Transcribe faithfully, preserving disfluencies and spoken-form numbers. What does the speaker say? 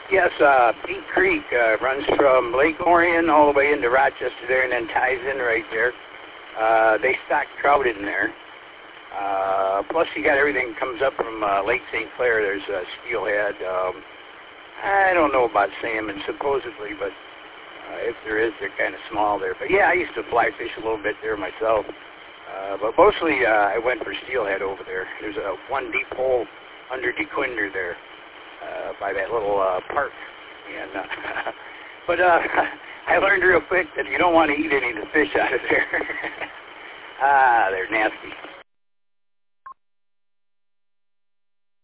Yes, uh, Pink Creek uh, runs from Lake Orion all the way into Rochester there and then ties in right there. Uh, they stock trout in there. Uh, plus you got everything that comes up from uh, Lake Saint Clair. There's uh, steelhead. Um, I don't know about salmon supposedly, but uh, if there is, they're kind of small there. But yeah, I used to fly fish a little bit there myself. Uh, but mostly uh, I went for steelhead over there. There's a one deep hole under DeQuinder there uh, by that little uh, park. And uh, But uh, I learned real quick that you don't want to eat any of the fish out of there. ah, they're nasty.